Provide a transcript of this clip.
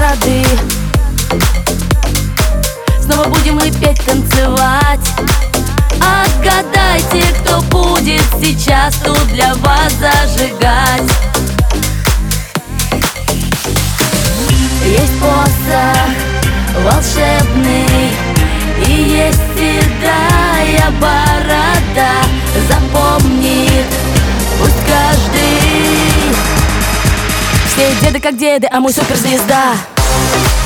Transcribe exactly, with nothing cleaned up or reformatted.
эстрады. Снова будем мы петь, танцевать. Отгадайте, кто будет сейчас тут для вас зажигать. Есть посох волшебный и есть седая борода. Запомнит пусть каждый. Все деды как деды, а мой суперзвезда.